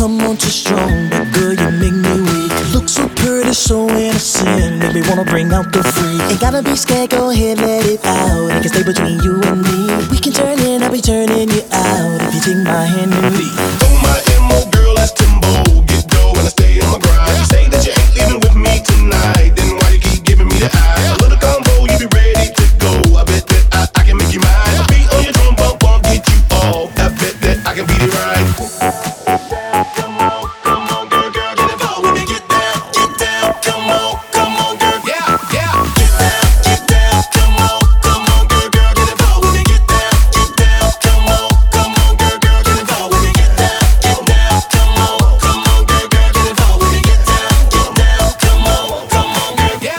come on too strong, but girl, you make me weak. Look so pretty, so innocent, make me wanna bring out the freak. Ain't gotta be scared, go ahead, let it out. It can stay between you and me. We can turn in, I'll be turning you out if you take my hand and leave. Oh my MO girl, that's Timbo. Get dough and I stay on my grind. You say that you ain't leaving with me tonight, then why you keep giving me the eye? A little combo, you be ready to go. I bet that I can make you mine. I'll be on your drum bump, I'll get you all. I bet that I can beat it right. Come on, girl, get involved with me. Get down, come on, girl, yeah. Get down, come on, girl, get involved with me. Get down, come on, girl, get involved with me. Get down, come on, girl, get involved with me. Get down, come on, girl, yeah.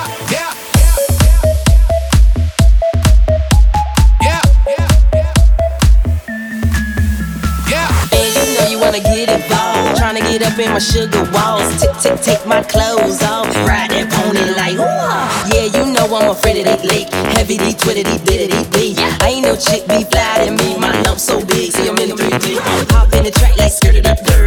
And you know you wanna get involved, tryna get up in my sugar walls. Take my clothes off, ride that pony like ooh. Yeah, you know I'm afraid of that lake. Heavy D, twiddity, biddity, B. I ain't no chick be fly than me. My lump so big, see I'm in the 3D. Hop in the track like skirt it up, girl.